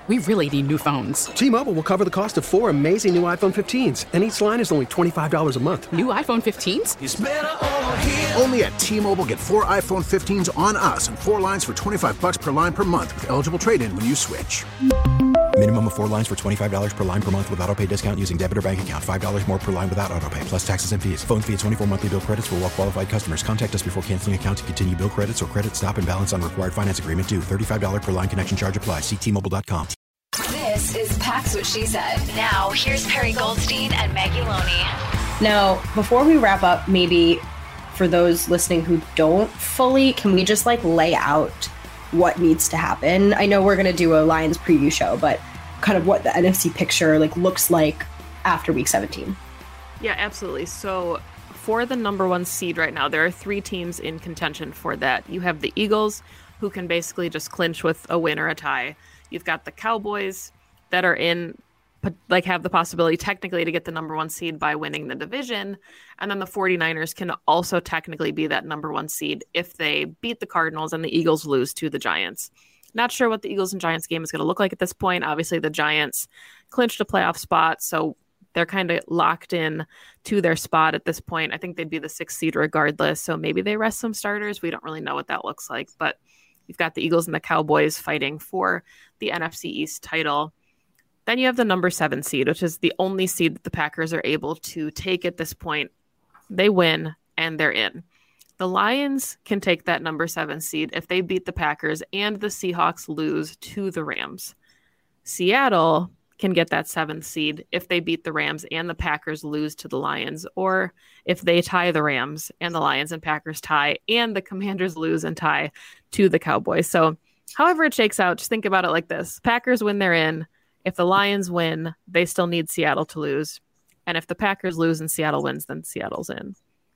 We really need new phones. T-Mobile will cover the cost of 4 amazing new iPhone 15s, and each line is only $25 a month. New iPhone 15s? It's better over here. Only at T-Mobile, get 4 iPhone 15s on us and 4 lines for $25 per line per month with eligible trade-in when you switch. Minimum of 4 lines for $25 per line per month with autopay discount using debit or bank account. $5 more per line without autopay, plus taxes and fees. Phone fee at 24 monthly bill credits for well-qualified customers. Contact us before canceling account to continue bill credits or credit stop and balance on required finance agreement due. $35 per line connection charge applies. See T-Mobile.com. This is Pax What She Said. Now, here's Perry Goldstein and Maggie Loney. Now, before we wrap up, maybe for those listening who don't fully, can we just lay out what needs to happen? I know we're going to do a Lions preview show, but kind of what the NFC picture looks like after week 17. Yeah, absolutely. So for the number 1 seed right now, there are 3 teams in contention for that. You have the Eagles, who can basically just clinch with a win or a tie. You've got the Cowboys that are have the possibility technically to get the number 1 seed by winning the division. And then the 49ers can also technically be that number 1 seed if they beat the Cardinals and the Eagles lose to the Giants. Not sure what the Eagles and Giants game is going to look like at this point. Obviously, the Giants clinched a playoff spot, so they're kind of locked in to their spot at this point. I think they'd be the 6th seed regardless, so maybe they rest some starters. We don't really know what that looks like, but you've got the Eagles and the Cowboys fighting for the NFC East title. Then you have the number 7 seed, which is the only seed that the Packers are able to take at this point. They win, and they're in. The Lions can take that number 7 seed if they beat the Packers and the Seahawks lose to the Rams. Seattle can get that 7th seed if they beat the Rams and the Packers lose to the Lions, or if they tie the Rams and the Lions and Packers tie and the Commanders lose and tie to the Cowboys. So however it shakes out, just think about it like this. Packers win, they're in. If the Lions win, they still need Seattle to lose. And if the Packers lose and Seattle wins, then Seattle's in.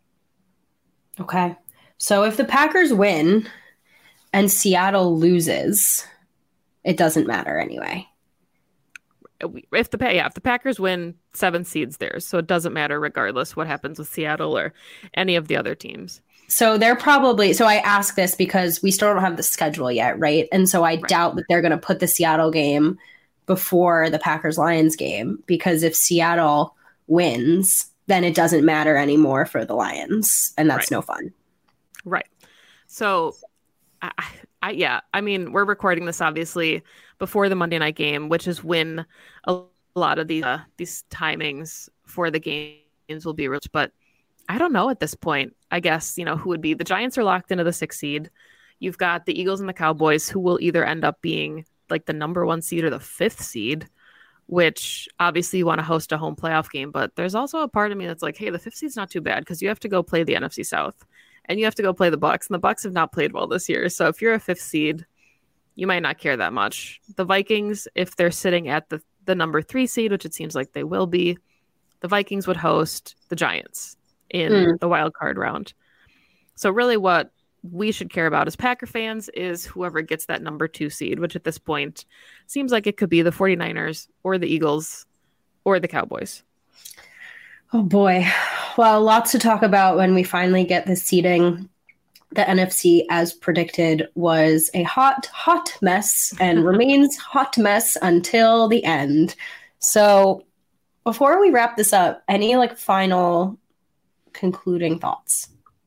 Okay. So if the Packers win and Seattle loses, it doesn't matter anyway. If the Packers win, 7 seeds theirs. So it doesn't matter regardless what happens with Seattle or any of the other teams. So they're probably, so I ask this because we still don't have the schedule yet, right? And so I doubt that they're going to put the Seattle game before the Packers-Lions game, because if Seattle wins, then it doesn't matter anymore for the Lions, and that's no fun. Right. So, I mean, we're recording this obviously before the Monday night game, which is when a lot of these timings for the games will be reached. But I don't know at this point. I guess, who would be. The Giants are locked into the 6th seed. You've got the Eagles and the Cowboys, who will either end up being like the number 1 seed or the 5th seed, which obviously you want to host a home playoff game. But there's also a part of me that's like, hey, the 5th seed's not too bad because you have to go play the NFC South and you have to go play the Bucs, and the Bucs have not played well this year. So if you're a 5th seed, you might not care that much. The Vikings, if they're sitting at the number 3 seed, which it seems like they will be, the Vikings would host the Giants in the wild card round. So really what we should care about as Packer fans is whoever gets that number 2 seed, which at this point seems like it could be the 49ers or the Eagles or the Cowboys. Oh boy. Well, lots to talk about when we finally get the seeding. The NFC, as predicted, was a hot, hot mess and remains hot mess until the end. So before we wrap this up, any final concluding thoughts?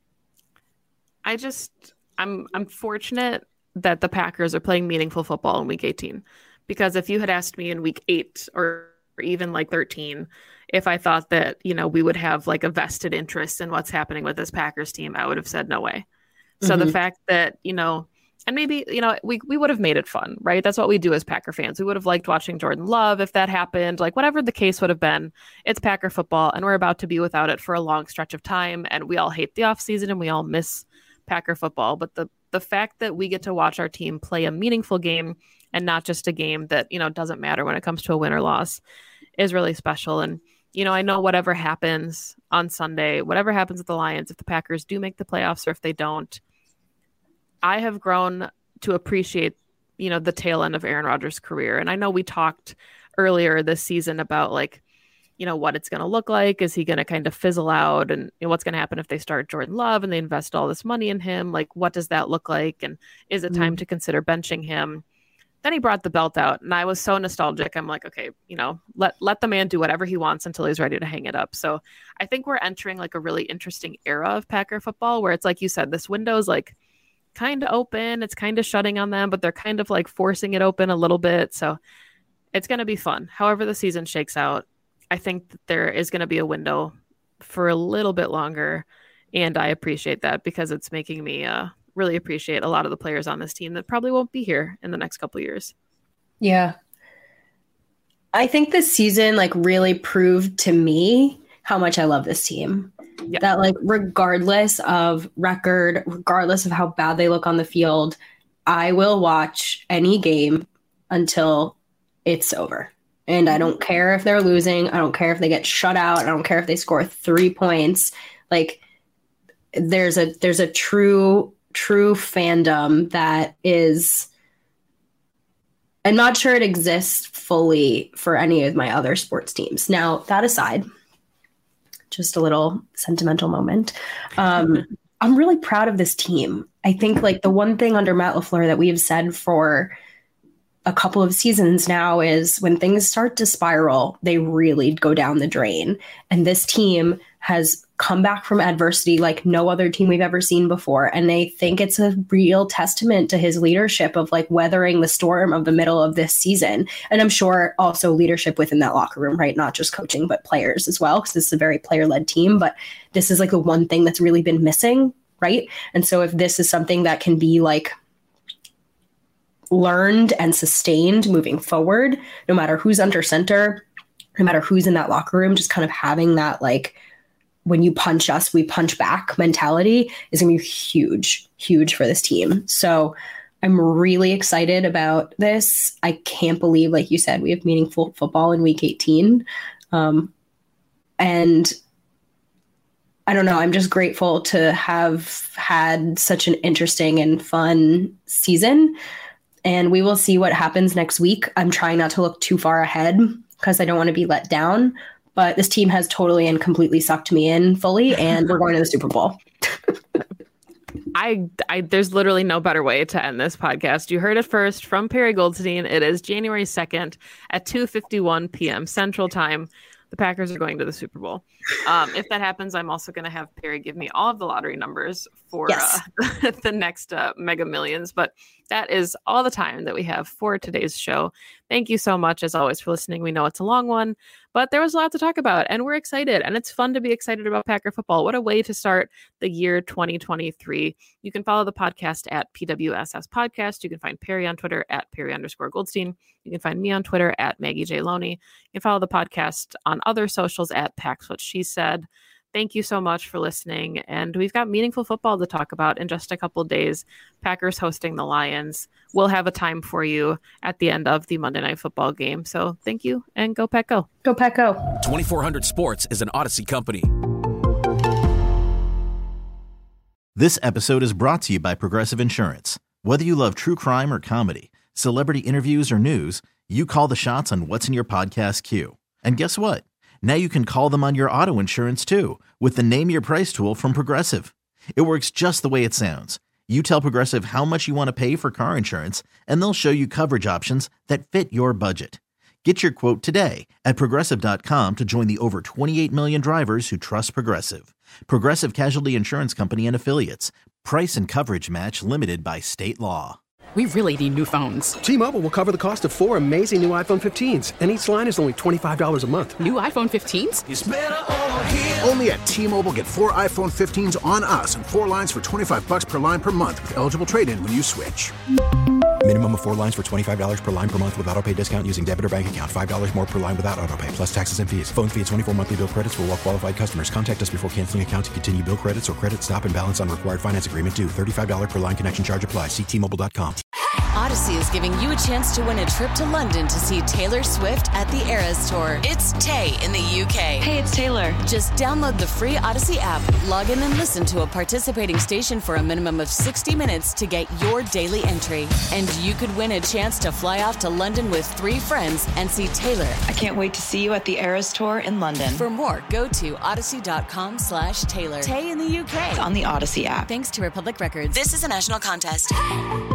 I'm fortunate that the Packers are playing meaningful football in week 18, because if you had asked me in week 8 or even 13, if I thought that, we would have a vested interest in what's happening with this Packers team, I would have said no way. So the fact that, and maybe, we would have made it fun, right? That's what we do as Packer fans. We would have liked watching Jordan Love if that happened, whatever the case would have been. It's Packer football and we're about to be without it for a long stretch of time. And we all hate the offseason and we all miss Packer football. But the fact that we get to watch our team play a meaningful game and not just a game that, doesn't matter when it comes to a win or loss is really special. And, I know whatever happens on Sunday, whatever happens with the Lions, if the Packers do make the playoffs or if they don't, I have grown to appreciate, the tail end of Aaron Rodgers' career. And I know we talked earlier this season about what it's going to look like. Is he going to kind of fizzle out? And what's going to happen if they start Jordan Love and they invest all this money in him? What does that look like? And is it time to consider benching him? Then he brought the belt out, and I was so nostalgic. I'm like, okay, let the man do whatever he wants until he's ready to hang it up. So I think we're entering like a really interesting era of Packer football where it's like you said, this window is like kind of open. It's kind of shutting on them, but they're kind of like forcing it open a little bit. So it's going to be fun. However the season shakes out, I think that there is going to be a window for a little bit longer. And I appreciate that because it's making me really appreciate a lot of the players on this team that probably won't be here in the next couple of years. Yeah. I think this season like really proved to me how much I love this team. Yeah. That like regardless of record, regardless of how bad they look on the field, I will watch any game until it's over. And I don't care if they're losing. I don't care if they get shut out. I don't care if they score 3 points. Like there's a true fandom that is, I'm not sure it exists fully for any of my other sports teams. Now, that aside, just a little sentimental moment. I'm really proud of this team. I think like the one thing under Matt LaFleur that we have said for a couple of seasons now is when things start to spiral, they really go down the drain. And this team has come back from adversity like no other team we've ever seen before. And I think it's a real testament to his leadership of like weathering the storm of the middle of this season. And I'm sure also leadership within that locker room, right? Not just coaching, but players as well, because this is a very player-led team. But this is like the one thing that's really been missing, right? And so if this is something that can be like learned and sustained moving forward, no matter who's under center, no matter who's in that locker room, just kind of having that like, when you punch us, we punch back mentality is going to be huge for this team. So I'm really excited about this. I can't believe, like you said, we have meaningful football in week 18. And I don't know, I'm just grateful to have had such an interesting and fun season. And we will see what happens next week. I'm trying not to look too far ahead because I don't want to be let down. But this team has totally and completely sucked me in fully, and we're going to the Super Bowl. There's literally no better way to end this podcast. You heard it first from Perry Goldstein. It is January 2nd at 2:51 p.m. Central Time. The Packers are going to the Super Bowl. If that happens, I'm also going to have Perry give me all of the lottery numbers for the next Mega Millions. But that is all the time that we have for today's show. Thank you so much, as always, for listening. We know it's a long one, but there was a lot to talk about, and we're excited. And it's fun to be excited about Packer football. What a way to start the year 2023. You can follow the podcast at PWSS Podcast. You can find Perry on Twitter at Perry_Goldstein. You can find me on Twitter at Maggie J. Loney. You can follow the podcast on other socials at Pax What She Said. Thank you so much for listening. And we've got meaningful football to talk about in just a couple of days. Packers hosting the Lions. We'll have a time for you at the end of the Monday Night Football game. So thank you, and go Pack Go. Go Pack Go. 2400 Sports is an Odyssey company. This episode is brought to you by Progressive Insurance. Whether you love true crime or comedy, celebrity interviews or news, you call the shots on what's in your podcast queue. And guess what? Now you can call them on your auto insurance too with the Name Your Price tool from Progressive. It works just the way it sounds. You tell Progressive how much you want to pay for car insurance, and they'll show you coverage options that fit your budget. Get your quote today at Progressive.com to join the over 28 million drivers who trust Progressive. Progressive Casualty Insurance Company and Affiliates. Price and coverage match limited by state law. We really need new phones. T-Mobile will cover the cost of 4 amazing new iPhone 15s, and each line is only $25 a month. New iPhone 15s? It's better over here. Only at T-Mobile, get 4 iPhone 15s on us and 4 lines for $25 per line per month with eligible trade-in when you switch. Minimum of 4 lines for $25 per line per month with autopay discount using debit or bank account. $5 more per line without autopay, plus taxes and fees. Phone fee at 24 monthly bill credits for well-qualified customers. Contact us before canceling account to continue bill credits or credit stop and balance on required finance agreement due. $35 per line connection charge applies. See T-Mobile.com. Odyssey is giving you a chance to win a trip to London to see Taylor Swift at the Eras Tour. It's Tay in the UK. Hey, it's Taylor. Just download the free Odyssey app, log in and listen to a participating station for a minimum of 60 minutes to get your daily entry. And you could win a chance to fly off to London with 3 friends and see Taylor. I can't wait to see you at the Eras Tour in London. For more, go to odyssey.com/Taylor. Tay in the UK. It's on the Odyssey app. Thanks to Republic Records. This is a national contest.